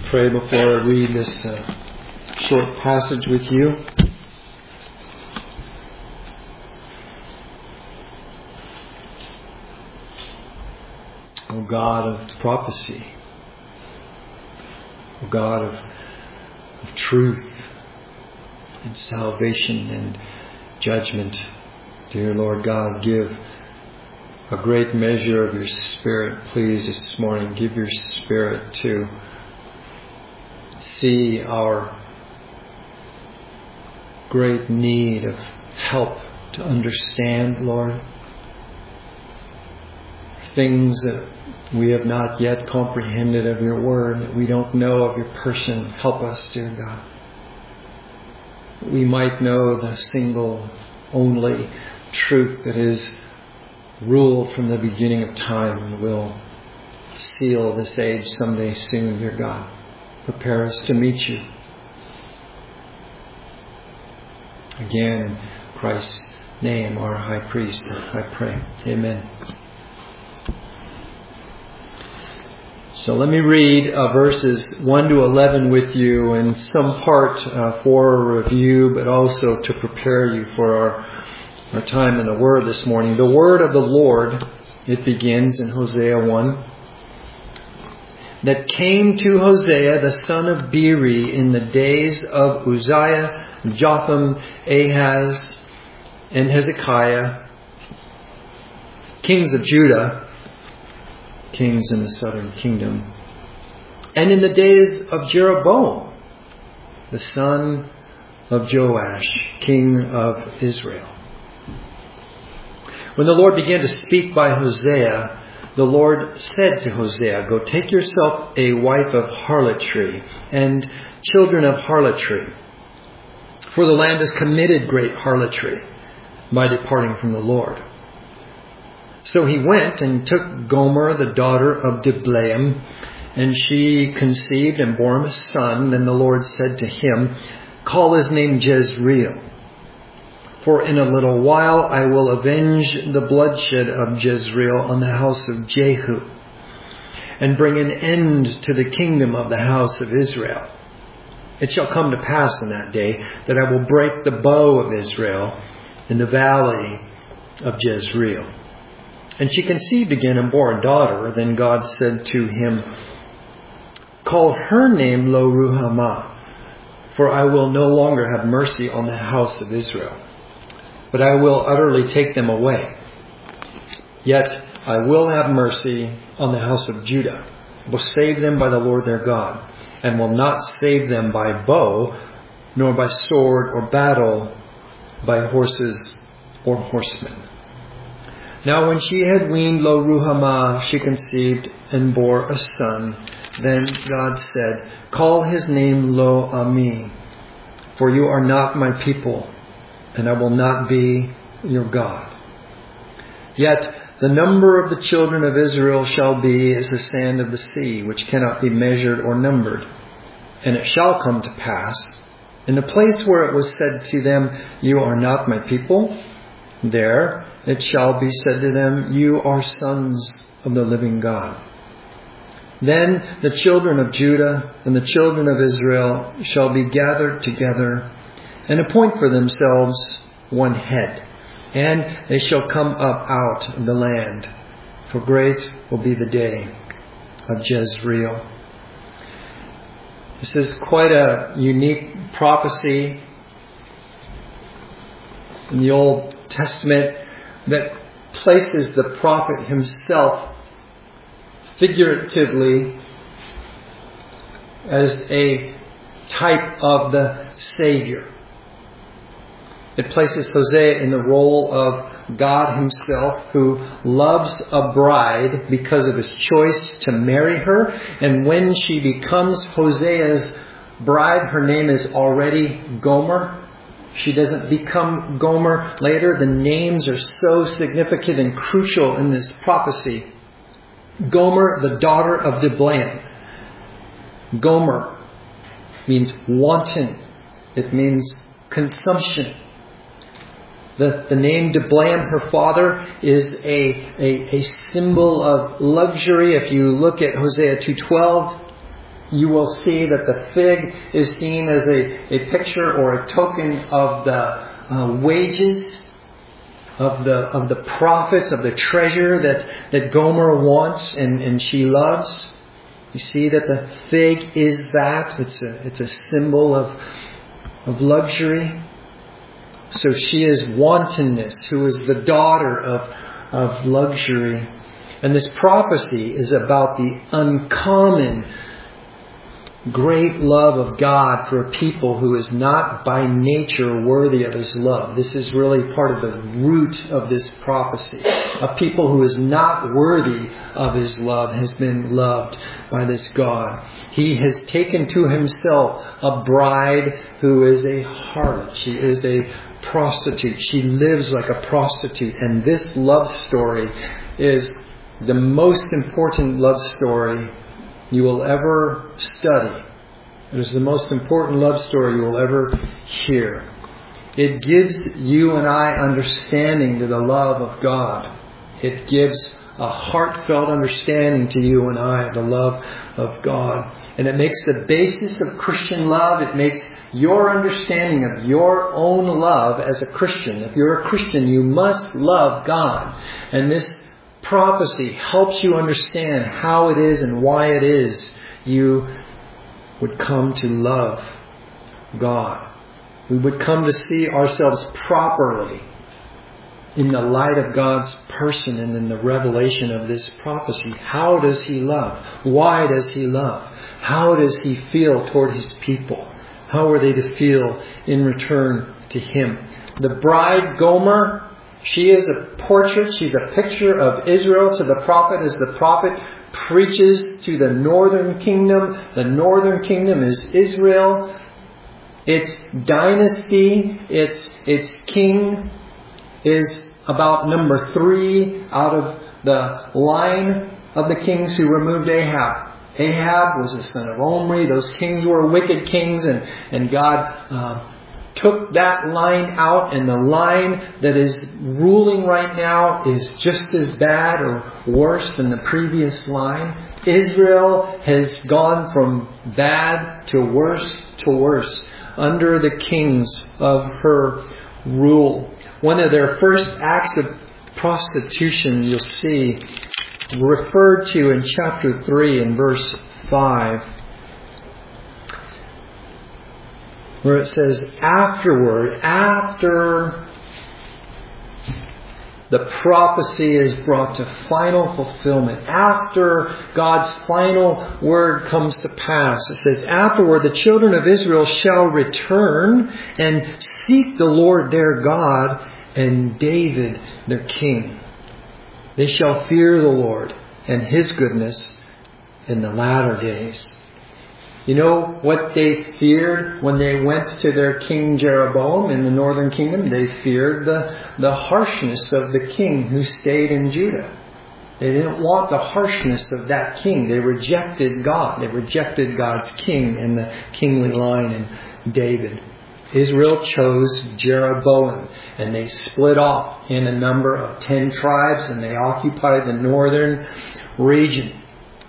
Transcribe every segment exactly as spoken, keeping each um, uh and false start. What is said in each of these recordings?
pray before I read this uh, short passage with you. O God of prophecy, O God of, of truth and salvation and judgment, dear Lord God, give a great measure of your Spirit, please, this morning. Give your Spirit to see our great need of help to understand, Lord, things that we have not yet comprehended of your word, that we don't know of your person. Help us, dear God. We might know the single, only truth that is ruled from the beginning of time and will seal this age someday soon, dear God. Prepare us to meet you. Again, in Christ's name, our high priest, I pray. Amen. So let me read uh, verses one to eleven with you, in some part uh, for a review, but also to prepare you for our, our time in the Word this morning. The Word of the Lord, it begins in Hosea one, that came to Hosea, the son of Beeri, in the days of Uzziah, Jotham, Ahaz, and Hezekiah, kings of Judah, kings in the southern kingdom, and in the days of Jeroboam, the son of Joash, king of Israel. When the Lord began to speak by Hosea, the Lord said to Hosea, "Go take yourself a wife of harlotry and children of harlotry, for the land has committed great harlotry by departing from the Lord." So he went and took Gomer, the daughter of Diblaim, and she conceived and bore him a son. Then the Lord said to him, "Call his name Jezreel, for in a little while I will avenge the bloodshed of Jezreel on the house of Jehu, and bring an end to the kingdom of the house of Israel. It shall come to pass in that day that I will break the bow of Israel in the valley of Jezreel." And she conceived again and bore a daughter. Then God said to him, "Call her name Lo-ruhamah, for I will no longer have mercy on the house of Israel, but I will utterly take them away. Yet I will have mercy on the house of Judah, will save them by the Lord their God, and will not save them by bow, nor by sword or battle, by horses or horsemen." Now when she had weaned Lo-ruhamah, she conceived and bore a son. Then God said, "Call his name Lo-ammi, for you are not my people, and I will not be your God. Yet the number of the children of Israel shall be as the sand of the sea, which cannot be measured or numbered. And it shall come to pass, in the place where it was said to them, 'You are not my people,' there it shall be said to them, 'You are sons of the living God.' Then the children of Judah and the children of Israel shall be gathered together, and appoint for themselves one head, and they shall come up out of the land, for great will be the day of Jezreel." This is quite a unique prophecy in the Old Testament that places the prophet himself figuratively as a type of the Savior. It places Hosea in the role of God himself, who loves a bride because of his choice to marry her. And when she becomes Hosea's bride, her name is already Gomer. She doesn't become Gomer later. The names are so significant and crucial in this prophecy. Gomer, the daughter of Diblaim. Gomer means wanton. It means consumption. The, the name Diblaim, her father, is a, a, a symbol of luxury. If you look at Hosea two twelve, you will see that the fig is seen as a, a picture or a token of the uh, wages of the of the profits, of the treasure that, that Gomer wants and, and she loves. You see that the fig is that. It's a it's a symbol of of luxury. So she is wantonness, who is the daughter of, of luxury. And this prophecy is about the uncommon great love of God for a people who is not by nature worthy of His love. This is really part of the root of this prophecy. A people who is not worthy of His love has been loved by this God. He has taken to Himself a bride who is a harlot. She is a prostitute. She lives like a prostitute. And this love story is the most important love story you will ever study. It is the most important love story you will ever hear. It gives you and I understanding to the love of God. It gives a heartfelt understanding to you and I of the love of God. And it makes the basis of Christian love. It makes your understanding of your own love as a Christian. If you're a Christian, you must love God. And this prophecy helps you understand how it is and why it is you would come to love God. We would come to see ourselves properly in the light of God's person and in the revelation of this prophecy. How does He love? Why does He love? How does He feel toward His people? How are they to feel in return to Him? The bride Gomer, she is a portrait, she's a picture of Israel to the prophet as the prophet preaches to the northern kingdom. The northern kingdom is Israel. Its dynasty, its, its king is about number three out of the line of the kings who removed Ahab. Ahab was the son of Omri. Those kings were wicked kings, and, and God uh, took that line out, and the line that is ruling right now is just as bad or worse than the previous line. Israel has gone from bad to worse to worse under the kings of her rule. One of their first acts of prostitution, you'll see, referred to in chapter three and verse five, where it says, afterward, after the prophecy is brought to final fulfillment, after God's final word comes to pass, it says, afterward the children of Israel shall return and seek the Lord their God and David their king. They shall fear the Lord and His goodness in the latter days. You know what they feared when they went to their king Jeroboam in the northern kingdom? They feared the, the harshness of the king who stayed in Judah. They didn't want the harshness of that king. They rejected God. They rejected God's king in the kingly line in David. Israel chose Jeroboam, and they split off in a number of ten tribes, and they occupied the northern region.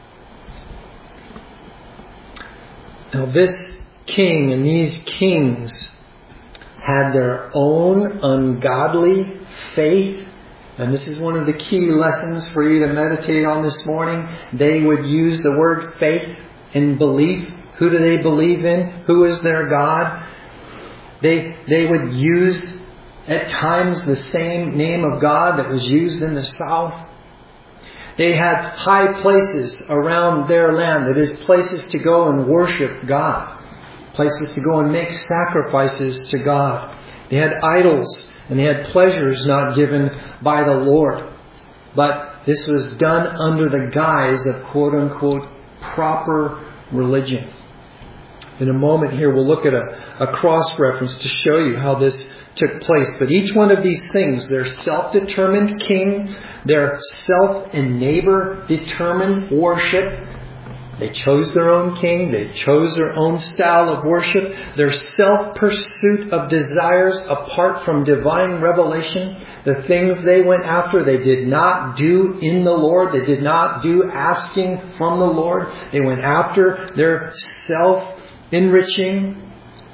Now this king and these kings had their own ungodly faith. And this is one of the key lessons for you to meditate on this morning. They would use the word faith and belief. Who do they believe in? Who is their God? They, they would use at times the same name of God that was used in the south. They had high places around their land. That is, places to go and worship God. Places to go and make sacrifices to God. They had idols and they had pleasures not given by the Lord. But this was done under the guise of quote-unquote proper religion. In a moment here we'll look at a, a cross-reference to show you how this took place. But each one of these things, their self-determined king, their self and neighbor determined worship, They chose their own king. They chose their own style of worship. Their self-pursuit of desires apart from divine revelation. The things they went after, they did not do in the Lord. They did not do asking from the Lord. They went after their self-enriching.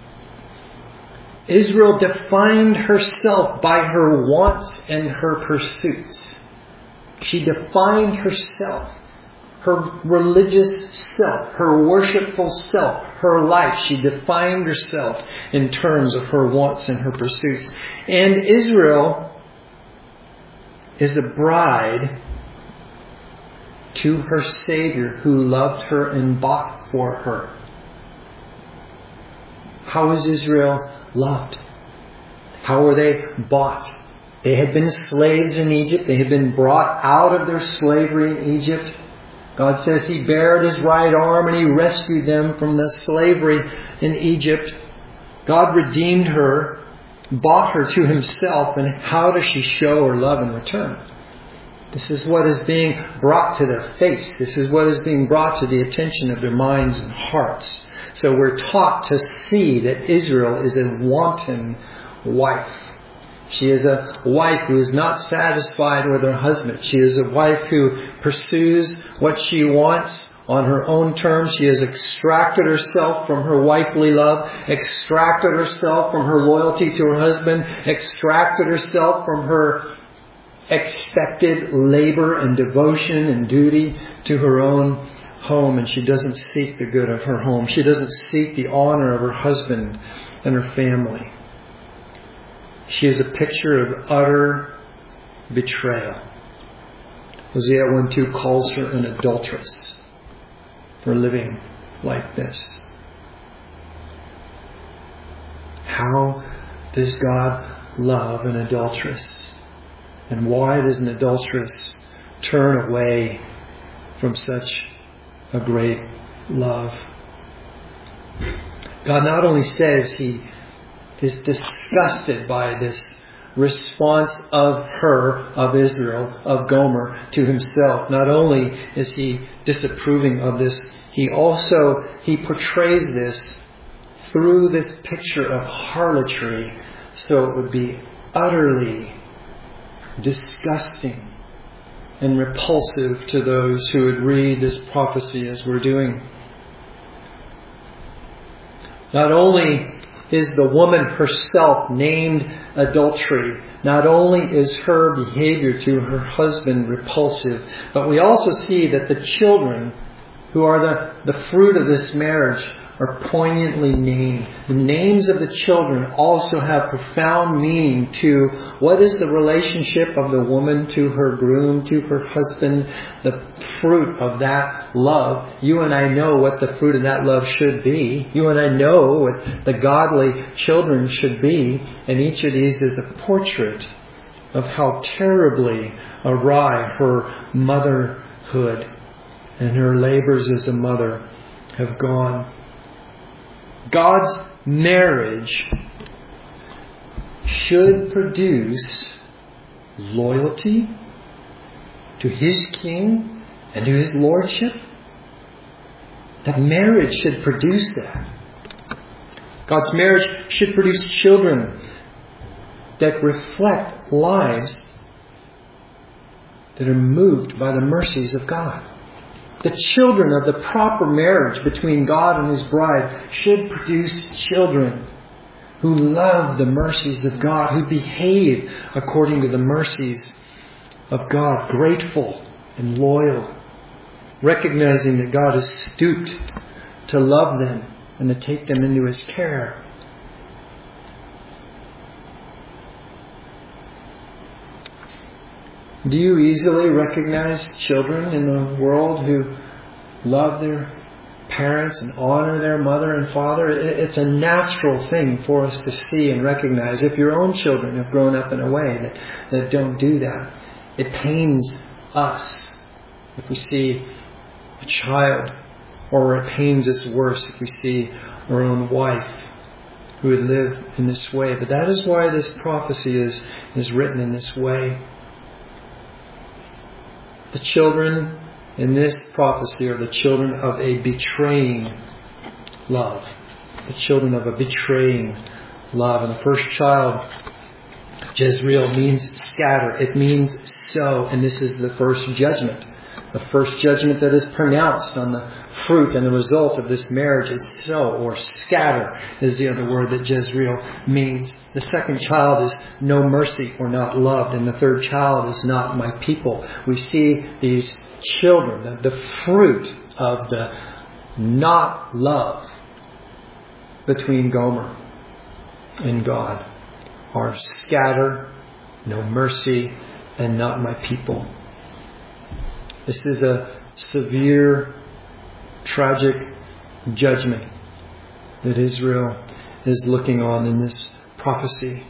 Israel defined herself by her wants and her pursuits. She defined herself. Her religious self, her worshipful self, her life. She defined herself in terms of her wants and her pursuits. And Israel is a bride to her Savior who loved her and bought for her. How is Israel loved? How were they bought? They had been slaves in Egypt. They had been brought out of their slavery in Egypt. God says He bared His right arm and He rescued them from the slavery in Egypt. God redeemed her, bought her to Himself, and how does she show her love in return? This is what is being brought to their face. This is what is being brought to the attention of their minds and hearts. So we're taught to see that Israel is a wanton wife. She is a wife who is not satisfied with her husband. She is a wife who pursues what she wants on her own terms. She has extracted herself from her wifely love, extracted herself from her loyalty to her husband, extracted herself from her expected labor and devotion and duty to her own home. And she doesn't seek the good of her home. She doesn't seek the honor of her husband and her family. She is a picture of utter betrayal. Hosea one two calls her an adulteress for living like this. How does God love an adulteress? And why does an adulteress turn away from such a great love? God not only says He is disgusted by this response of her, of Israel, of Gomer, to Himself. Not only is He disapproving of this, He also, He portrays this through this picture of harlotry, so it would be utterly disgusting and repulsive to those who would read this prophecy as we're doing. Not only is the woman herself named adultery, not only is her behavior to her husband repulsive, but we also see that the children who are the, the fruit of this marriage are poignantly named. The names of the children also have profound meaning to what is the relationship of the woman to her groom, to her husband, the fruit of that love. You and I know what the fruit of that love should be. You and I know what the godly children should be. And each of these is a portrait of how terribly awry her motherhood and her labors as a mother have gone. God's marriage should produce loyalty to His King and to His Lordship. That marriage should produce that. God's marriage should produce children that reflect lives that are moved by the mercies of God. The children of the proper marriage between God and His bride should produce children who love the mercies of God, who behave according to the mercies of God, grateful and loyal, recognizing that God has stooped to love them and to take them into His care. Do you easily recognize children in the world who love their parents and honor their mother and father? It's a natural thing for us to see and recognize. If your own children have grown up in a way that, that don't do that, it pains us if we see a child, or it pains us worse if we see our own wife who would live in this way. But that is why this prophecy is, is written in this way. The children in this prophecy are the children of a betraying love. The children of a betraying love. And the first child, Jezreel, means scatter. It means sow. And this is the first judgment. The first judgment that is pronounced on the fruit and the result of this marriage is sow, or scatter is the other word that Jezreel means. The second child is no mercy, or not loved. And the third child is not my people. We see these children, the, the fruit of the not love between Gomer and God, are scatter, no mercy, and not my people. This is a severe, tragic judgment that Israel is looking on in this prophecy.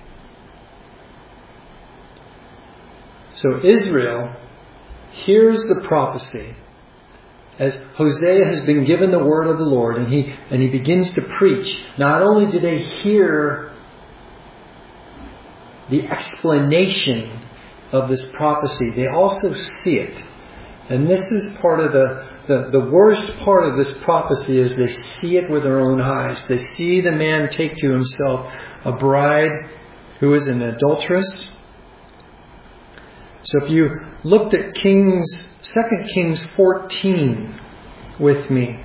So Israel hears the prophecy as Hosea has been given the word of the Lord, and he and he begins to preach. Not only do they hear the explanation of this prophecy, they also see it. And this is part of the, the, the worst part of this prophecy, is they see it with their own eyes. They see the man take to himself a bride who is an adulteress. So if you looked at Kings, Second Kings fourteen with me.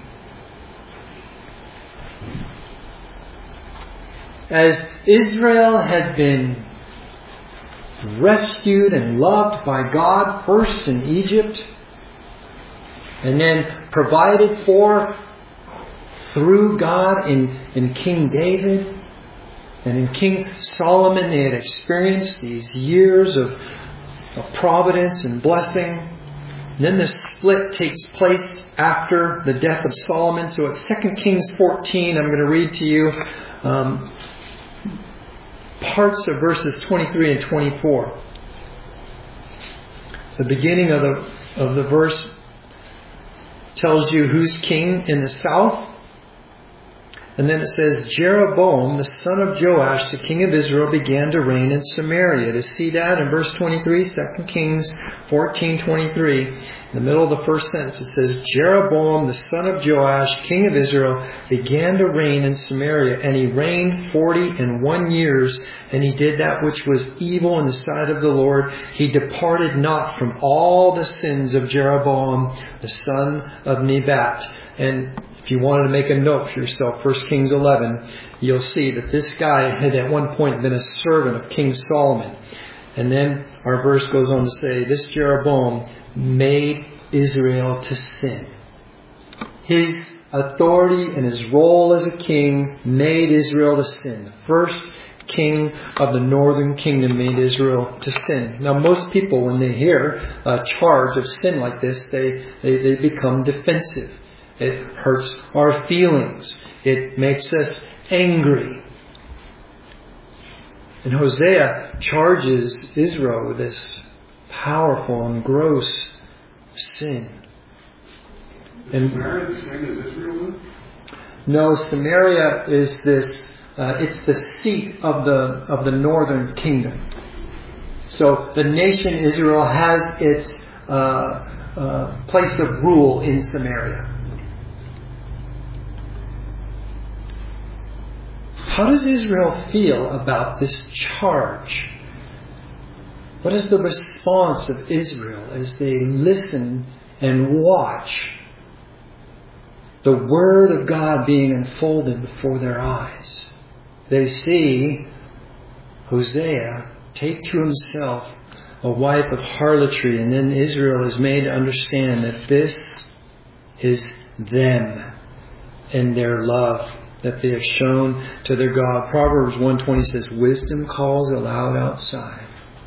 As Israel had been rescued and loved by God, first in Egypt, and then provided for through God in, in King David and in King Solomon. They had experienced these years of, of providence and blessing. And then the split takes place after the death of Solomon. So at Second Kings fourteen, I'm going to read to you um, parts of verses twenty-three and twenty-four. The beginning of the of the verse tells you who's king in the south. And then it says, Jeroboam, the son of Joash, the king of Israel, began to reign in Samaria. To see that in verse twenty-three, Second Kings fourteen twenty-three, in the middle of the first sentence, it says, Jeroboam, the son of Joash, king of Israel, began to reign in Samaria, and he reigned forty and one years, and he did that which was evil in the sight of the Lord. He departed not from all the sins of Jeroboam, the son of Nebat. And if you wanted to make a note for yourself, First Kings eleven, you'll see that this guy had at one point been a servant of King Solomon. And then our verse goes on to say, this Jeroboam made Israel to sin. His authority and his role as a king made Israel to sin. The first king of the northern kingdom made Israel to sin. Now most people, when they hear a charge of sin like this, they, they, they become defensive. It hurts our feelings. It makes us angry. And Hosea charges Israel with this powerful and gross sin. And Samaria the same as Israel? No, Samaria is this. Uh, it's the seat of the of the northern kingdom. So the nation Israel has its uh, uh, place of rule in Samaria. How does Israel feel about this charge? What is the response of Israel as they listen and watch the Word of God being unfolded before their eyes? They see Hosea take to himself a wife of harlotry, and then Israel is made to understand that this is them and their love that they have shown to their God. Proverbs one twenty says, wisdom calls aloud outside.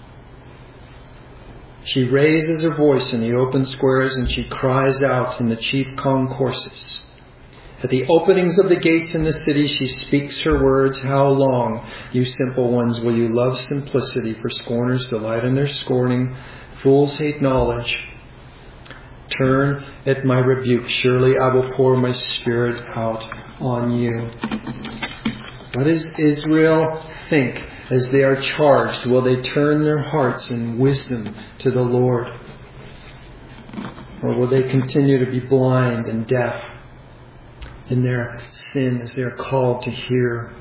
She raises her voice in the open squares, and she cries out in the chief concourses. At the openings of the gates in the city, she speaks her words. How long, you simple ones, will you love simplicity? For scorners delight in their scorning. Fools hate knowledge. Turn at my rebuke. Surely I will pour my spirit out on you. What does Israel think as they are charged? Will they turn their hearts in wisdom to the Lord? Or will they continue to be blind and deaf in their sin as they are called to hear?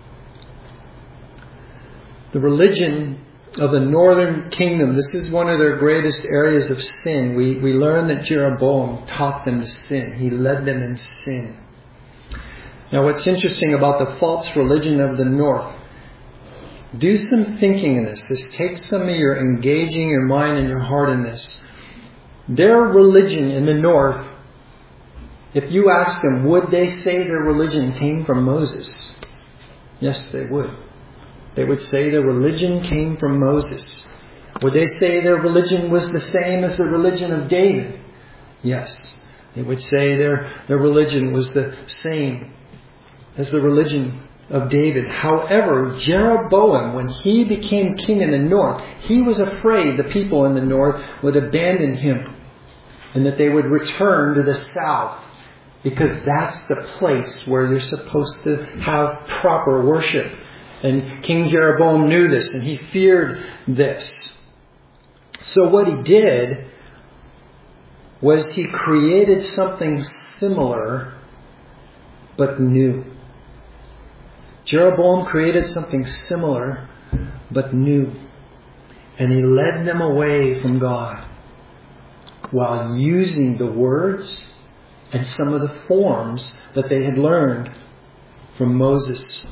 The religion of the northern kingdom, this is one of their greatest areas of sin. We, we learn that Jeroboam taught them to sin. He led them in sin. Now what's interesting about the false religion of the north, do some thinking in this. This takes some of your engaging your mind and your heart in this. Their religion in the north, if you ask them, would they say their religion came from Moses? Yes, they would. They would say their religion came from Moses. Would they say their religion was the same as the religion of David? Yes. They would say their, their religion was the same as the religion of David. However, Jeroboam, when he became king in the north, he was afraid the people in the north would abandon him and that they would return to the south, because that's the place where you're supposed to have proper worship. And King Jeroboam knew this, and he feared this. So what he did was he created something similar but new. Jeroboam created something similar but new. And he led them away from God while using the words and some of the forms that they had learned from Moses.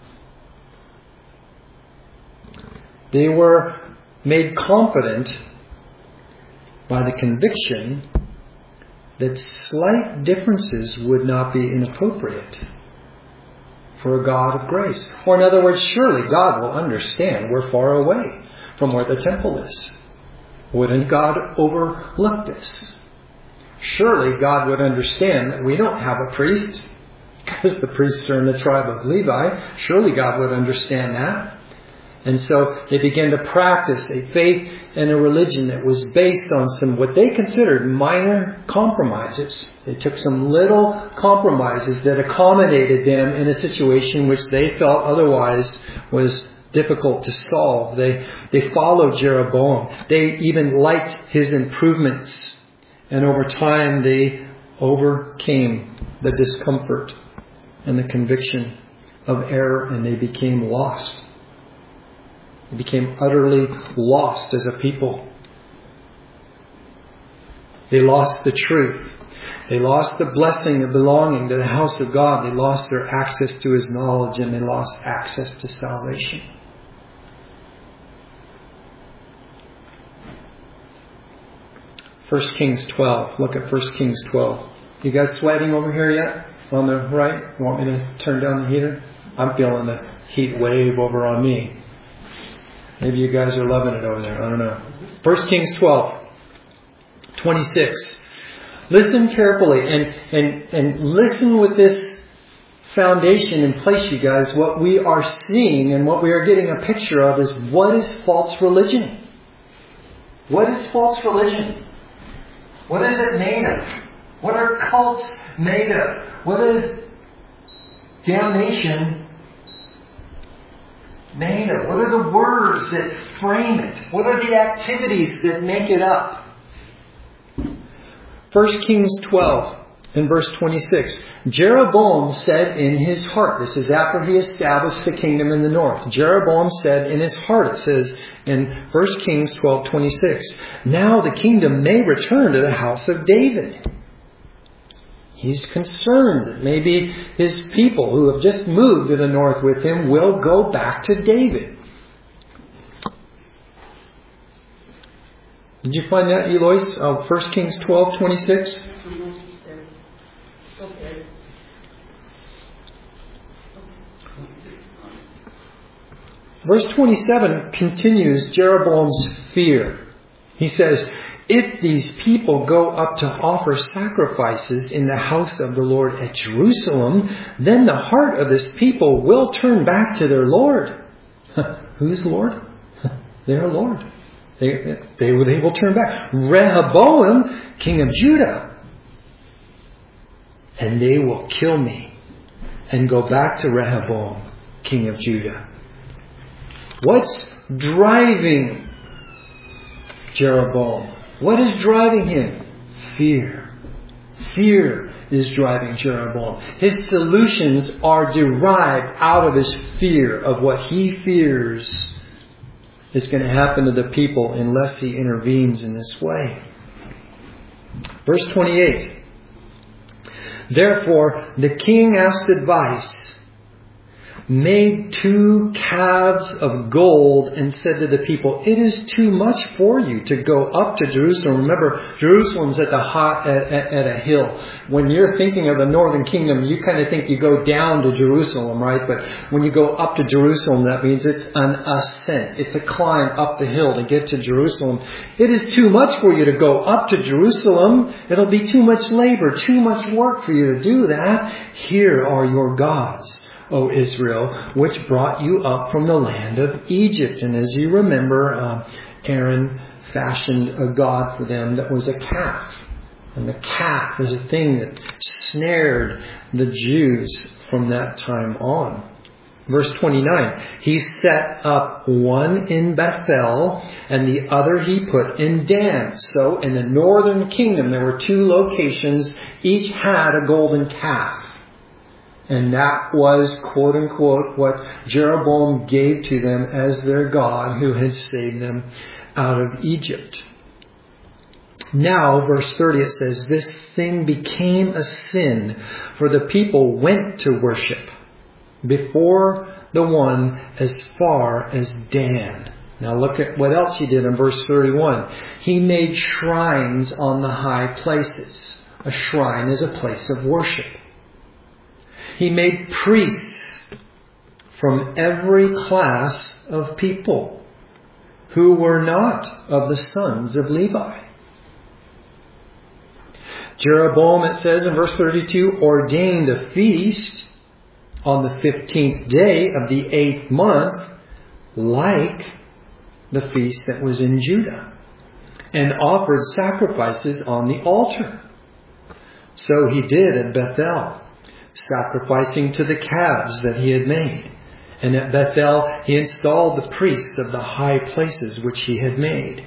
They were made confident by the conviction that slight differences would not be inappropriate for a God of grace. Or in other words, surely God will understand we're far away from where the temple is. Wouldn't God overlook this? Surely God would understand that we don't have a priest because the priests are in the tribe of Levi. Surely God would understand that. And so they began to practice a faith and a religion that was based on some what they considered minor compromises. They took some little compromises that accommodated them in a situation which they felt otherwise was difficult to solve. They they followed Jeroboam. They even liked his improvements. And over time they overcame the discomfort and the conviction of error, and they became lost. They became utterly lost as a people. They lost the truth. They lost the blessing of belonging to the house of God. They lost their access to His knowledge, and they lost access to salvation. First Kings twelve. Look at First Kings twelve. You guys sweating over here yet? On the right? You want me to turn down the heater? I'm feeling the heat wave over on me. Maybe you guys are loving it over there. I don't know. First Kings twelve, twenty-six. Listen carefully and, and, and listen with this foundation in place, you guys. What we are seeing and what we are getting a picture of is what is false religion? What is false religion? What is it made of? What are cults made of? What is damnation made of? What are the words that frame it? What are the activities that make it up? First Kings twelve and verse twenty-six. Jeroboam said in his heart, this is after he established the kingdom in the north. Jeroboam said in his heart, it says in First Kings twelve twenty-six, now the kingdom may return to the house of David. He's concerned that maybe his people who have just moved to the north with him will go back to David. Did you find that, Eloise? Uh, First Kings twelve twenty-six? Verse twenty-seven continues Jeroboam's fear. He says, if these people go up to offer sacrifices in the house of the Lord at Jerusalem, then the heart of this people will turn back to their Lord. Who's Lord? Their Lord. They, they, they will turn back. Rehoboam, king of Judah. And they will kill me and go back to Rehoboam, king of Judah. What's driving Jeroboam? What is driving him? Fear. Fear is driving Jeroboam. His solutions are derived out of his fear of what he fears is going to happen to the people unless he intervenes in this way. Verse twenty-eight. Therefore, the king asked advice, made two calves of gold, and said to the people, it is too much for you to go up to Jerusalem. Remember, Jerusalem's at the hot, at, at, at a hill. When you're thinking of the northern kingdom, you kind of think you go down to Jerusalem, right? But when you go up to Jerusalem, that means it's an ascent. It's a climb up the hill to get to Jerusalem. It is too much for you to go up to Jerusalem. It'll be too much labor, too much work for you to do that. Here are your gods, O Israel, which brought you up from the land of Egypt. And as you remember, uh, Aaron fashioned a god for them that was a calf. And the calf is a thing that snared the Jews from that time on. Verse twenty-nine, he set up one in Bethel and the other he put in Dan. So in the northern kingdom there were two locations. Each had a golden calf. And that was, quote unquote, what Jeroboam gave to them as their God who had saved them out of Egypt. Now, verse thirty, it says, this thing became a sin, for the people went to worship before the one as far as Dan. Now look at what else he did in verse thirty-one. He made shrines on the high places. A shrine is a place of worship. He made priests from every class of people who were not of the sons of Levi. Jeroboam, it says in verse thirty-two, ordained a feast on the fifteenth day of the eighth month, like the feast that was in Judah, and offered sacrifices on the altar. So he did at Bethel, sacrificing to the calves that he had made. And at Bethel he installed the priests of the high places which he had made.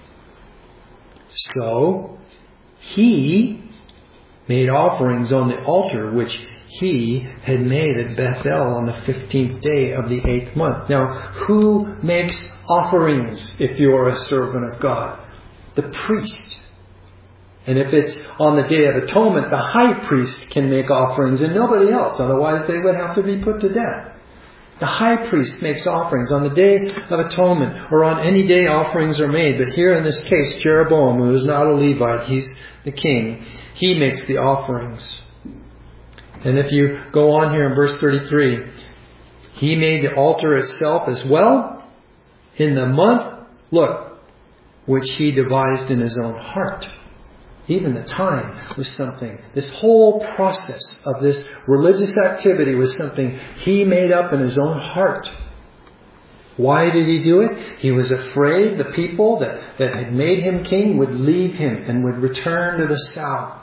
So he made offerings on the altar which he had made at Bethel on the fifteenth day of the eighth month. Now, who makes offerings if you are a servant of God? The priest. And if it's on the Day of Atonement, the high priest can make offerings and nobody else. Otherwise, they would have to be put to death. The high priest makes offerings on the Day of Atonement, or on any day offerings are made. But here in this case, Jeroboam, who is not a Levite, he's the king, he makes the offerings. And if you go on here in verse thirty-three, he made the altar itself as well in the month, look, which he devised in his own heart. Even the time was something. This whole process of this religious activity was something he made up in his own heart. Why did he do it? He was afraid the people that, that had made him king would leave him and would return to the south.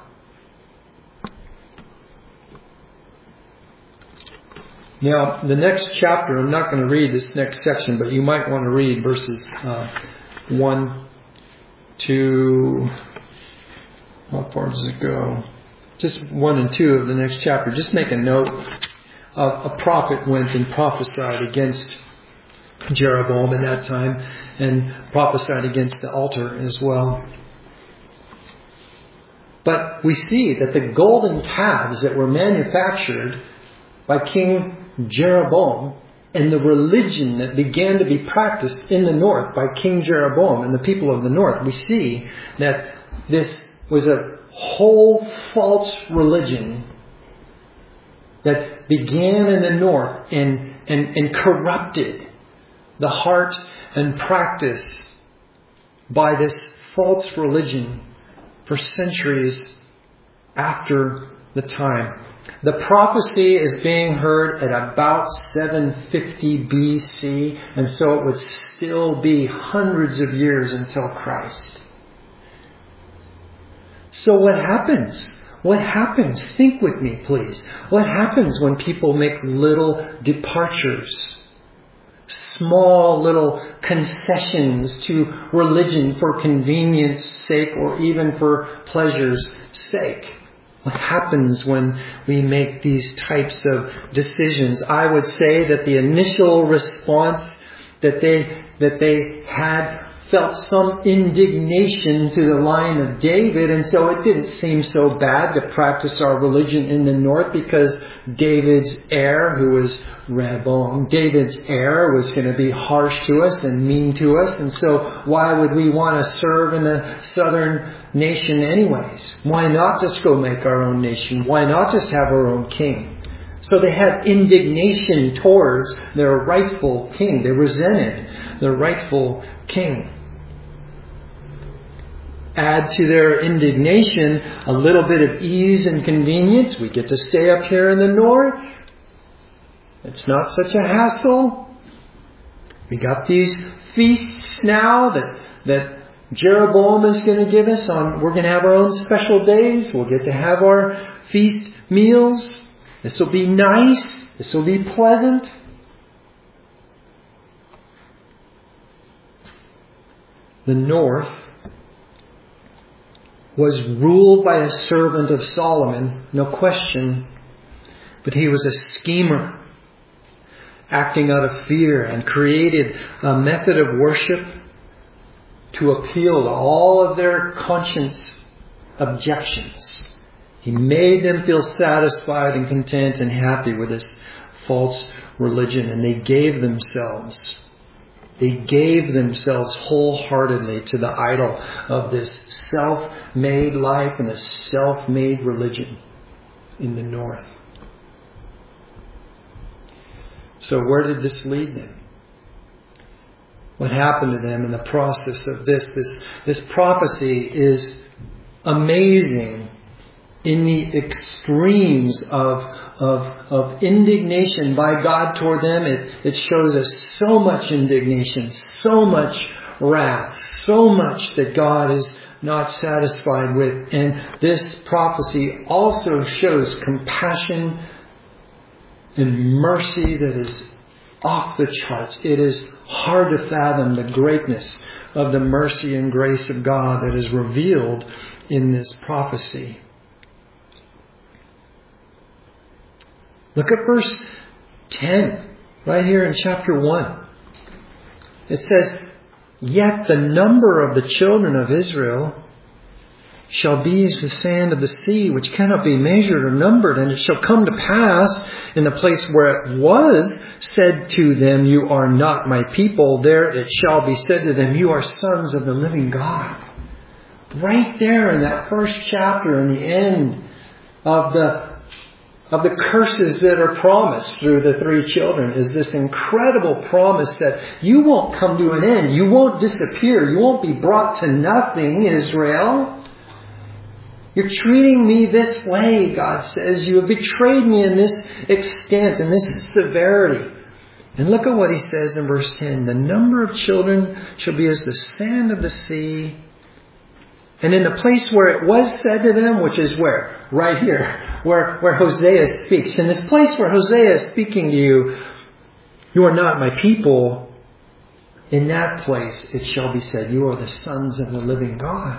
Now, the next chapter, I'm not going to read this next section, but you might want to read verses uh, one, two... How far does it go? Just one and two of the next chapter. Just make a note. Uh, a prophet went and prophesied against Jeroboam in that time, and prophesied against the altar as well. But we see that the golden calves that were manufactured by King Jeroboam and the religion that began to be practiced in the north by King Jeroboam and the people of the north, we see that this was a whole false religion that began in the north and, and, and corrupted the heart and practice by this false religion for centuries after the time. The prophecy is being heard at about seven fifty B C, and so it would still be hundreds of years until Christ. So what happens? What happens? Think with me, please. What happens when people make little departures? small little concessions to religion for convenience sake or even for pleasure's sake. What happens when we make these types of decisions? I would say that the initial response that they that they had felt some indignation to the line of David, and so it didn't seem so bad to practice our religion in the north because David's heir, who was Rehoboam, David's heir was going to be harsh to us and mean to us, and so why would we want to serve in the southern nation anyways? Why not just go make our own nation? Why not just have our own king? So they had indignation towards their rightful king. They resented their rightful king. Add to their indignation a little bit of ease and convenience. We get to stay up here in the north. It's not such a hassle. We got these feasts now that, that Jeroboam is going to give us. On, we're going to have our own special days. We'll get to have our feast meals. This will be nice. This will be pleasant. The north was ruled by a servant of Solomon, no question, but he was a schemer, acting out of fear, and created a method of worship to appeal to all of their conscience objections. He made them feel satisfied and content and happy with this false religion, and they gave themselves They gave themselves wholeheartedly to the idol of this self-made life and this self-made religion in the north. So where did this lead them? What happened to them in the process of this? This, this prophecy is amazing in the extremes of Of, of indignation by God toward them. It, it shows us so much indignation, so much wrath, so much that God is not satisfied with. And this prophecy also shows compassion and mercy that is off the charts. It is hard to fathom the greatness of the mercy and grace of God that is revealed in this prophecy. Look at verse ten, right here in chapter one. It says, "Yet the number of the children of Israel shall be as the sand of the sea, which cannot be measured or numbered. And it shall come to pass in the place where it was said to them, 'You are not my people,' there it shall be said to them, 'You are sons of the living God.'" Right there in that first chapter, in the end of the of the curses that are promised through the three children, is this incredible promise that you won't come to an end. You won't disappear. You won't be brought to nothing, Israel. You're treating me this way, God says. You have betrayed me in this extent, in this severity. And look at what he says in verse ten. "The number of children shall be as the sand of the sea." And in the place where it was said to them, which is where? Right here, where, where Hosea speaks. In this place where Hosea is speaking to you, "You are not my people," in that place it shall be said, "You are the sons of the living God."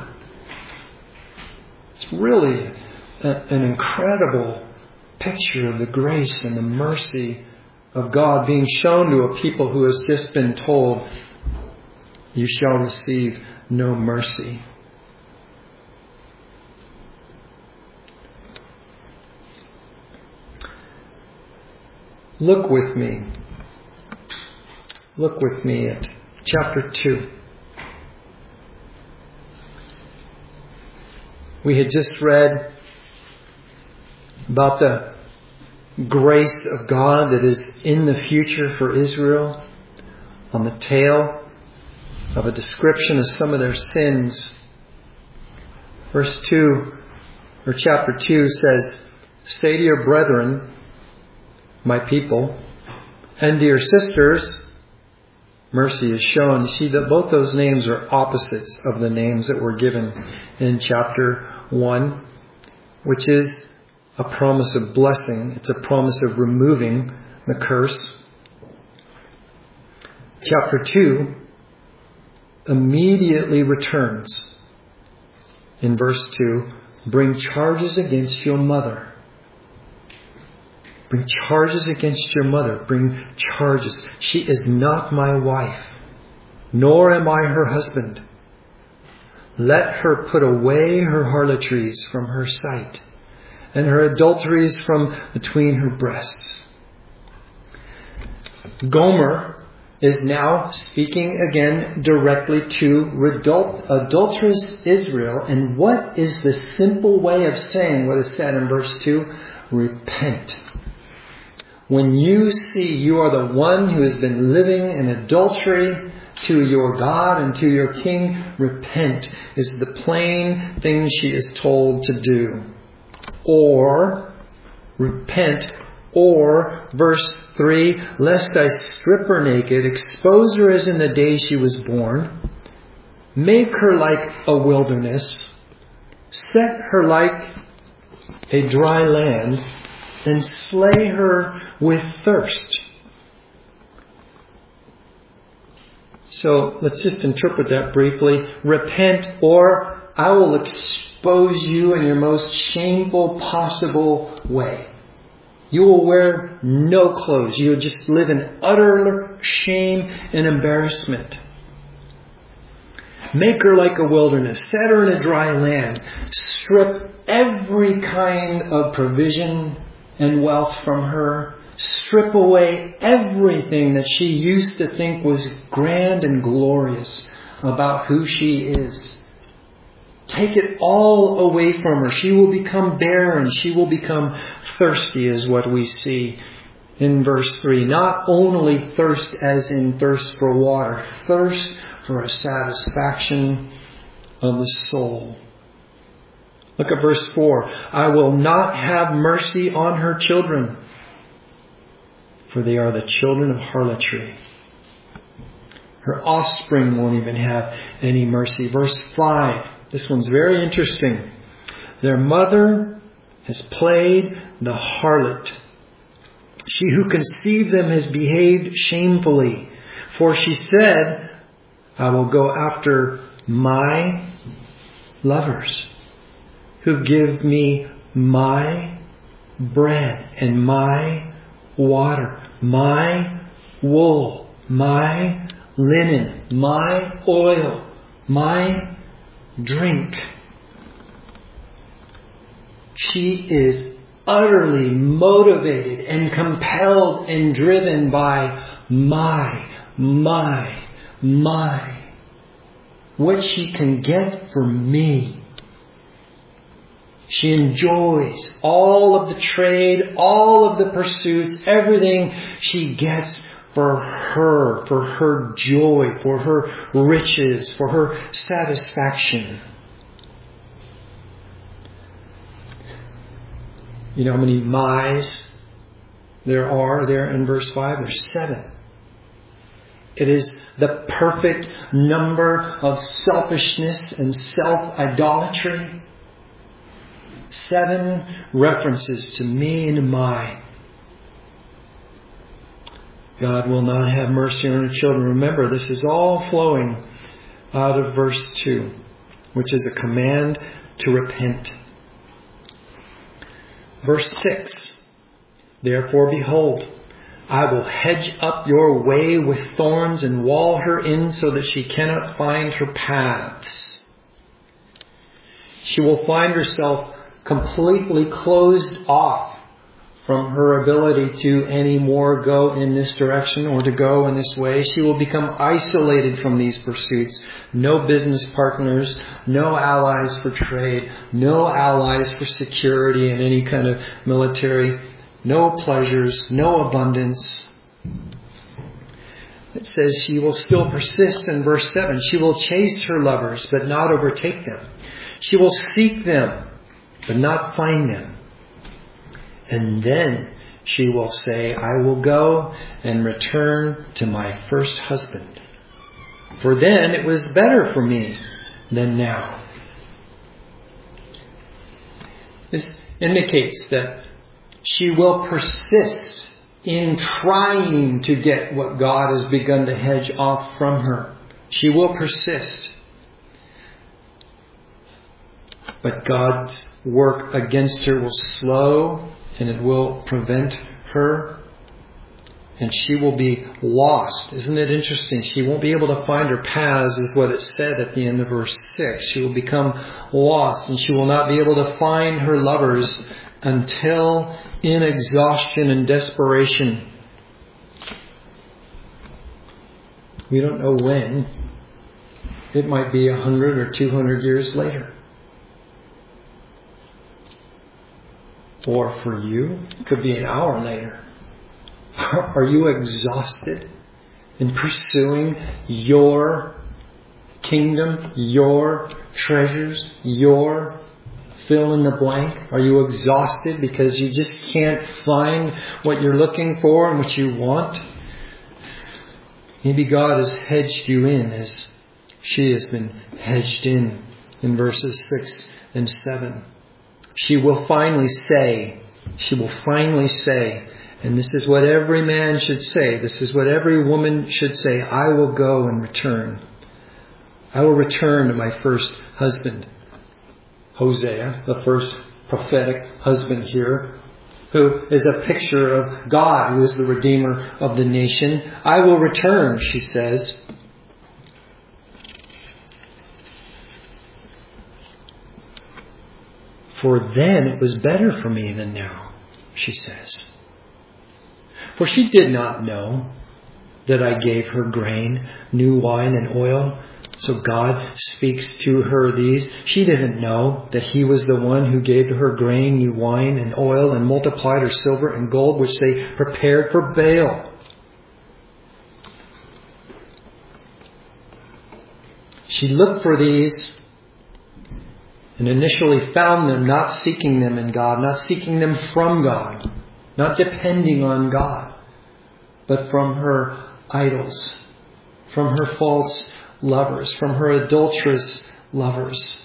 It's really a, an incredible picture of the grace and the mercy of God being shown to a people who has just been told, "You shall receive no mercy." Look with me. Look with me at chapter two. We had just read about the grace of God that is in the future for Israel, on the tail of a description of some of their sins. Verse two, or chapter two says, "Say to your brethren, my people, and to your sisters, mercy is shown." You see that both those names are opposites of the names that were given in chapter one, which is a promise of blessing. It's a promise of removing the curse. chapter two immediately returns in verse two, bring charges against your mother. Bring charges against your mother. Bring charges. She is not my wife, nor am I her husband. Let her put away her harlotries from her sight, and her adulteries from between her breasts. Gomer is now speaking again directly to adulterous Israel. And what is the simple way of saying what is said in verse two? Repent. When you see you are the one who has been living in adultery to your God and to your King, repent is the plain thing she is told to do. Or, repent. Or, verse three, lest I strip her naked, expose her as in the day she was born, make her like a wilderness, set her like a dry land, and slay her with thirst. So let's just interpret that briefly. Repent, or I will expose you in your most shameful possible way. You will wear no clothes. You will just live in utter shame and embarrassment. Make her like a wilderness. Set her in a dry land. Strip every kind of provision and wealth from her. Strip away everything that she used to think was grand and glorious about who she is. Take it all away from her. She will become barren. She will become thirsty, is what we see in verse three. Not only thirst as in thirst for water, thirst for a satisfaction of the soul. Look at verse four. I will not have mercy on her children, for they are the children of harlotry. Her offspring won't even have any mercy. Verse five. This one's very interesting. Their mother has played the harlot. She who conceived them has behaved shamefully. For she said, I will go after my lovers, who give me my bread and my water, my wool, my linen, my oil, my drink. She is utterly motivated and compelled and driven by my, my, my. What she can get for me. She enjoys all of the trade, all of the pursuits, everything she gets for her, for her joy, for her riches, for her satisfaction. You know how many my's there are there in verse five? There's seven. It is the perfect number of selfishness and self-idolatry. Seven references to me and my. God will not have mercy on her children. Remember, this is all flowing out of verse two, which is a command to repent. Verse six, therefore behold, I will hedge up your way with thorns and wall her in so that she cannot find her paths. She will find herself completely closed off from her ability to anymore go in this direction or to go in this way. She will become isolated from these pursuits. No business partners, no allies for trade, no allies for security and any kind of military, no pleasures, no abundance. It says she will still persist in verse seven. She will chase her lovers, but not overtake them. She will seek them, but not find them. And then she will say, I will go and return to my first husband. For then it was better for me than now. This indicates that she will persist in trying to get what God has begun to hedge off from her. She will persist. But God's work against her will slow, and it will prevent her. And she will be lost. Isn't it interesting? She won't be able to find her paths, is what it said at the end of verse six. She will become lost, and she will not be able to find her lovers until in exhaustion and desperation. We don't know when. It might be a hundred or two hundred years later. Or for you, it could be an hour later. Are you exhausted in pursuing your kingdom, your treasures, your fill in the blank? Are you exhausted because you just can't find what you're looking for and what you want? Maybe God has hedged you in as she has been hedged in in verses six and seven. She will finally say, she will finally say, and this is what every man should say, this is what every woman should say, I will go and return. I will return to my first husband. Hosea, the first prophetic husband here, who is a picture of God, who is the Redeemer of the nation. I will return, she says. For then it was better for me than now, she says. For she did not know that I gave her grain, new wine, and oil. So God speaks to her these. She didn't know that He was the one who gave to her grain, new wine, and oil, and multiplied her silver and gold, which they prepared for Baal. She looked for these and initially found them, not seeking them in God, not seeking them from God, not depending on God, but from her idols, from her false lovers, from her adulterous lovers.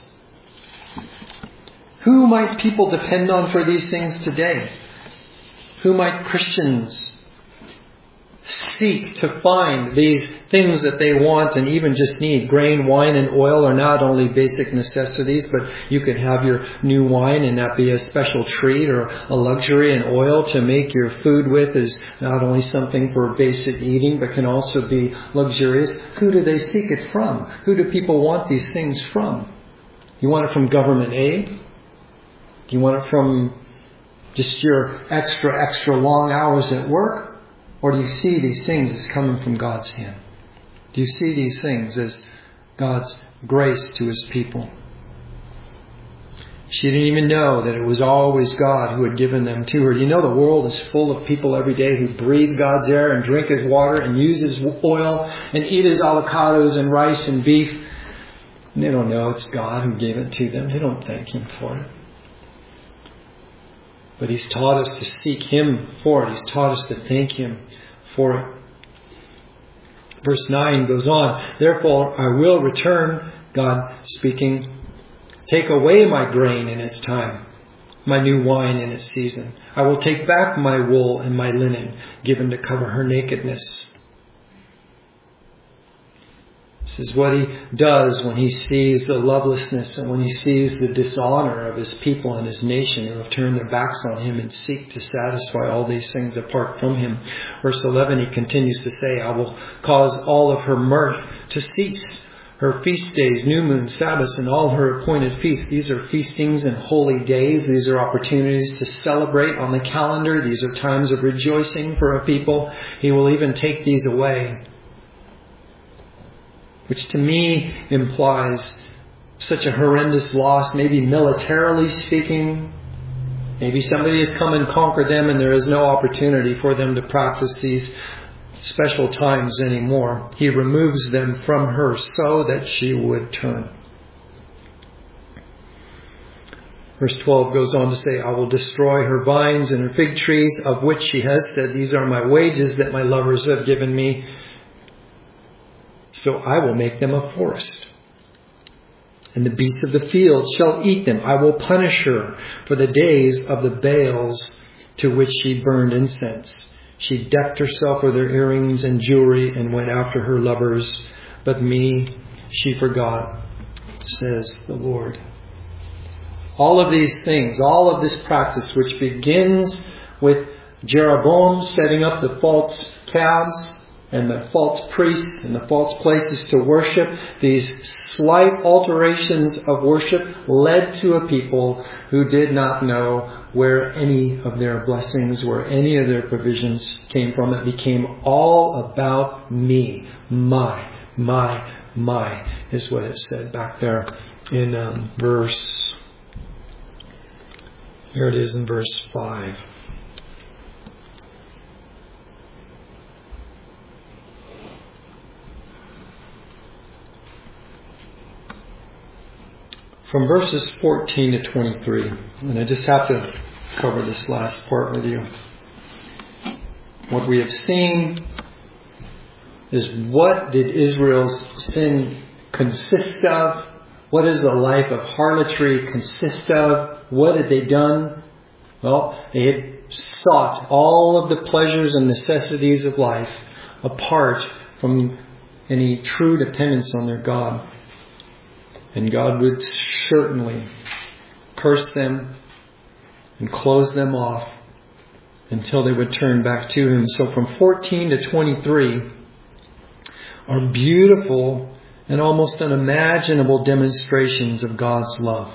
Who might people depend on for these things today? Who might Christians seek to find these things that they want and even just need? Grain, wine, and oil are not only basic necessities, but you can have your new wine and that be a special treat or a luxury, and oil to make your food with is not only something for basic eating, but can also be luxurious. Who do they seek it from? Who do people want these things from? You want it from government aid? Do you want it from just your extra, extra long hours at work? Or do you see these things as coming from God's hand? Do you see these things as God's grace to His people? She didn't even know that it was always God who had given them to her. You know the world is full of people every day who breathe God's air and drink His water and use His oil and eat His avocados and rice and beef. And they don't know it's God who gave it to them. They don't thank Him for it. But He's taught us to seek Him for it. He's taught us to thank Him for it. Verse nine goes on, therefore I will return, God speaking, take away my grain in its time, my new wine in its season. I will take back my wool and my linen given to cover her nakedness. This is what He does when He sees the lovelessness and when He sees the dishonor of His people and His nation who have turned their backs on Him and seek to satisfy all these things apart from Him. Verse eleven, He continues to say, I will cause all of her mirth to cease. Her feast days, new moon, Sabbaths, and all her appointed feasts. These are feastings and holy days. These are opportunities to celebrate on the calendar. These are times of rejoicing for a people. He will even take these away. Which to me implies such a horrendous loss, maybe militarily speaking. Maybe somebody has come and conquered them and there is no opportunity for them to practice these special times anymore. He removes them from her so that she would turn. Verse twelve goes on to say, I will destroy her vines and her fig trees, of which she has said, these are my wages that my lovers have given me. So I will make them a forest, and the beasts of the field shall eat them. I will punish her for the days of the Baals to which she burned incense. She decked herself with her earrings and jewelry and went after her lovers. But me she forgot, says the Lord. All of these things, all of this practice, which begins with Jeroboam setting up the false calves and the false priests and the false places to worship, these slight alterations of worship led to a people who did not know where any of their blessings, where any of their provisions came from. It became all about me. My, my, my is what it said back there in um, verse, here it is in verse five. From verses fourteen to twenty-three, and I just have to cover this last part with you. What we have seen is, what did Israel's sin consist of? What does the life of harlotry consist of? What had they done? Well, they had sought all of the pleasures and necessities of life apart from any true dependence on their God. And God would certainly curse them and close them off until they would turn back to Him. So from fourteen to twenty-three are beautiful and almost unimaginable demonstrations of God's love.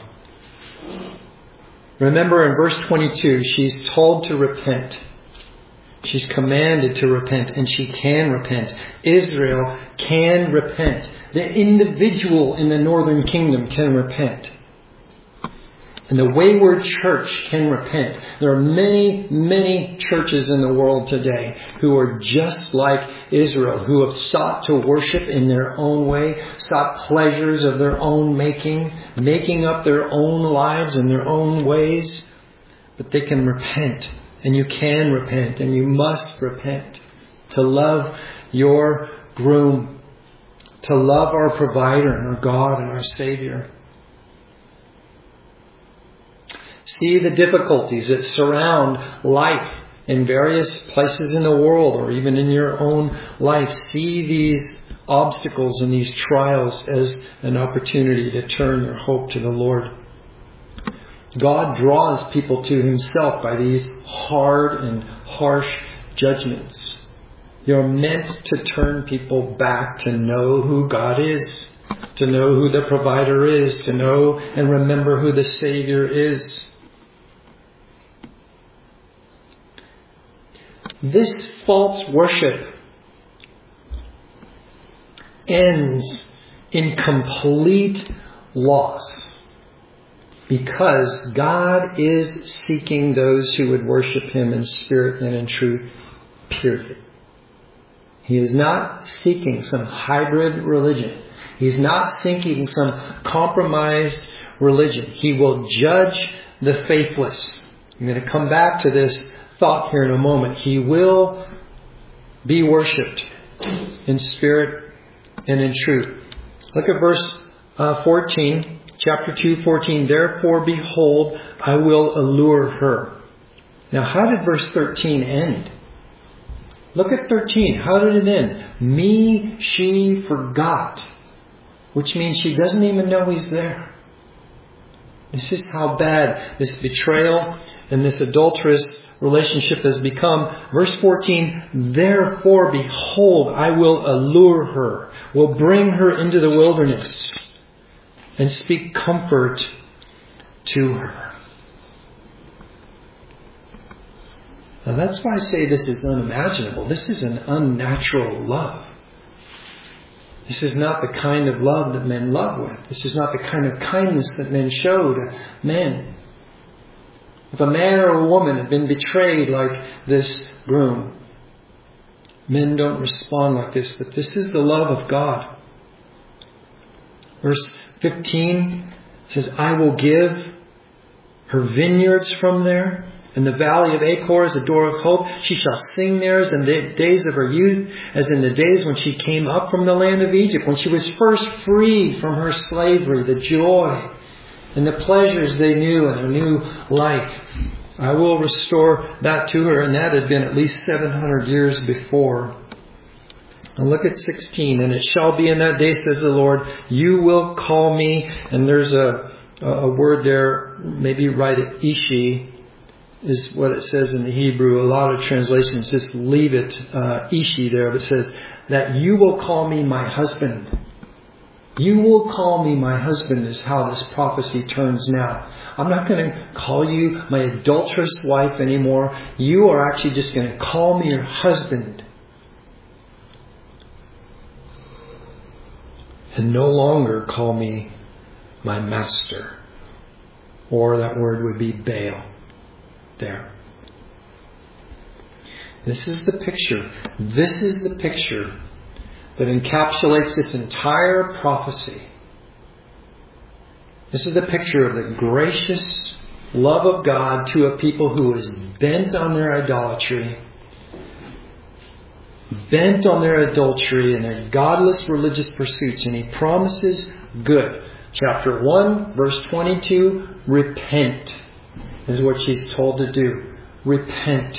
Remember in verse twenty-two, she's told to repent. She's commanded to repent, and she can repent. Israel can repent. The individual in the northern kingdom can repent. And the wayward church can repent. There are many, many churches in the world today who are just like Israel, who have sought to worship in their own way, sought pleasures of their own making, making up their own lives in their own ways. But they can repent. And you can repent, and you must repent. To love your groom. To love our provider and our God and our Savior. See the difficulties that surround life in various places in the world, or even in your own life. See these obstacles and these trials as an opportunity to turn your hope to the Lord. God draws people to Himself by these hard and harsh judgments. You're meant to turn people back to know who God is, to know who the provider is, to know and remember who the Savior is. This false worship ends in complete loss, because God is seeking those who would worship Him in spirit and in truth, period. He is not seeking some hybrid religion. He's not seeking some compromised religion. He will judge the faithless. I'm going to come back to this thought here in a moment. He will be worshipped in spirit and in truth. Look at verse uh, fourteen. Chapter two, fourteen. Therefore, behold, I will allure her. Now, how did verse thirteen end? Look at thirteen. How did it end? Me she forgot. Which means she doesn't even know He's there. This is how bad this betrayal and this adulterous relationship has become. Verse fourteen. Therefore, behold, I will allure her. Will bring her into the wilderness. And speak comfort to her. Now that's why I say this is unimaginable. This is an unnatural love. This is not the kind of love that men love with. This is not the kind of kindness that men show to men. If a man or a woman had been betrayed like this groom, men don't respond like this. But this is the love of God. Verse fifteen says, I will give her vineyards from there, and the valley of Achor is a door of hope. She shall sing there as in the days of her youth, as in the days when she came up from the land of Egypt, when she was first freed from her slavery, the joy and the pleasures they knew in their new life. I will restore that to her. And that had been at least seven hundred years before. And look at sixteen. And it shall be in that day, says the Lord, you will call me. And there's a, a word there, maybe write it, Ishi, is what it says in the Hebrew. A lot of translations just leave it, uh, Ishi there. But it says that you will call me my husband. You will call me my husband is how this prophecy turns now. I'm not going to call you my adulterous wife anymore. You are actually just going to call me your husband. And no longer call me my master. Or that word would be Baal. There. This is the picture. This is the picture that encapsulates this entire prophecy. This is the picture of the gracious love of God to a people who is bent on their idolatry, bent on their adultery and their godless religious pursuits. And He promises good. Chapter one, verse twenty-two, repent is what she's told to do. Repent.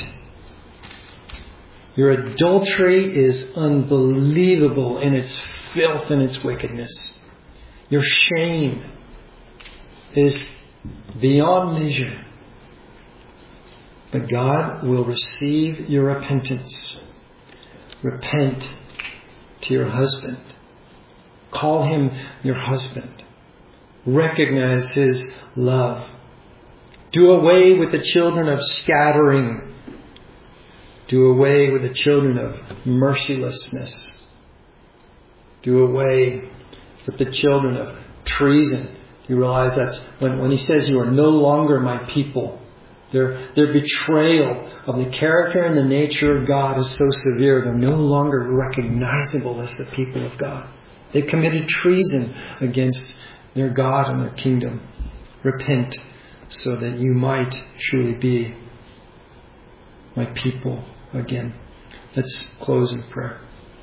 Your adultery is unbelievable in its filth and its wickedness. Your shame is beyond measure. But God will receive your repentance. Repent to your husband. Call him your husband. Recognize his love. Do away with the children of scattering. Do away with the children of mercilessness. Do away with the children of treason. You realize that's when, when he says you are no longer my people. Their, their betrayal of the character and the nature of God is so severe, they're no longer recognizable as the people of God. They committed treason against their God and their kingdom. Repent so that you might truly be my people again. Let's close in prayer.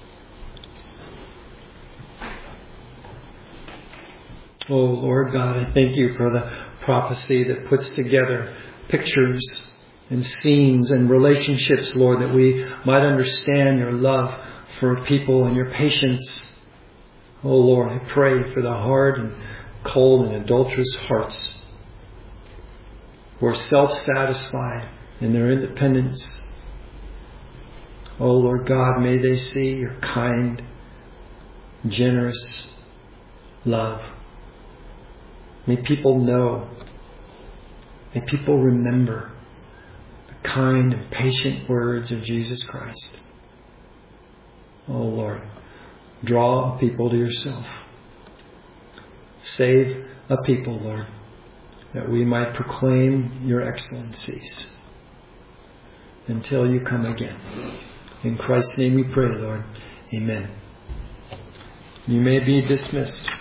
Oh Lord God, I thank you for the prophecy that puts together pictures and scenes and relationships, Lord, that we might understand your love for people and your patience. Oh Lord, I pray for the hard and cold and adulterous hearts who are self-satisfied in their independence. Oh Lord God, may they see your kind, generous love. May people know, may people remember the kind and patient words of Jesus Christ. Oh Lord, draw a people to yourself. Save a people, Lord, that we might proclaim your excellencies until you come again. In Christ's name we pray, Lord. Amen. You may be dismissed.